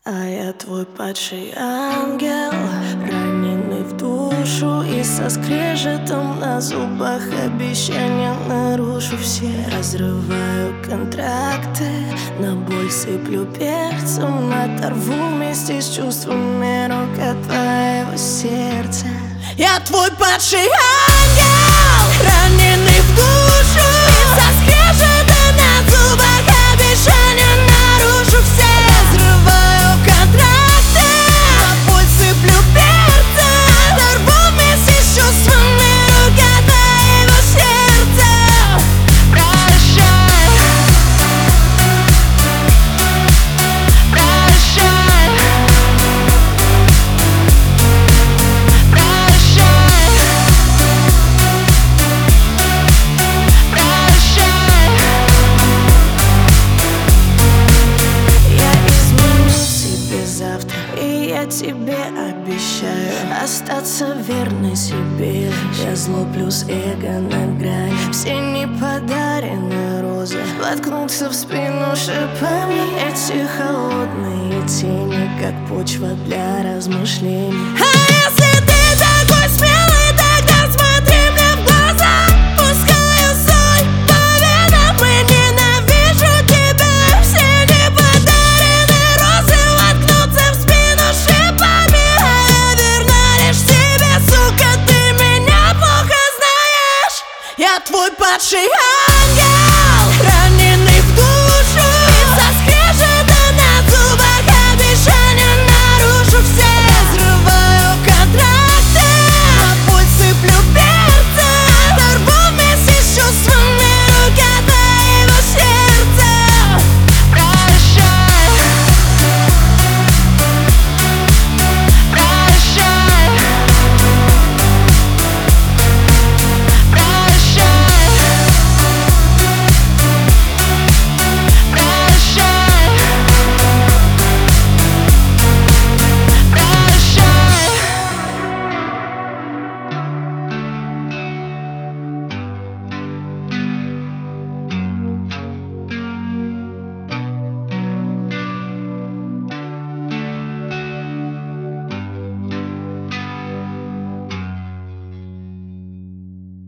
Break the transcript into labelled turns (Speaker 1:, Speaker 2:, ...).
Speaker 1: А я твой падший ангел, раненый в душу и со скрежетом на зубах обещания нарушу все. Разрываю контракты, на боль сыплю перцем, оторву вместе с чувствами рук от твоего сердца. Я твой падший ангел, раненый в душу и со скрежетом на зубах обещания нарушу все. Разрываю контракты, на боль сыплю перцем, оторву вместе с чувствами рук от твоего сердца. Прощай, прощай, я тебе обещаю остаться верной себе. Я зло плюс эго на грани, все неподаренные розы воткнутся в спину шипами. Эти холодные тени, как почва для размышлений. А если ты такой смелый, тогда смотри мне в глаза. Пускаю соль по венам и ненавижу тебя. Все неподаренные розы воткнутся в спину шипами. А я верна лишь тебе, сука, ты меня плохо знаешь. Я твой падший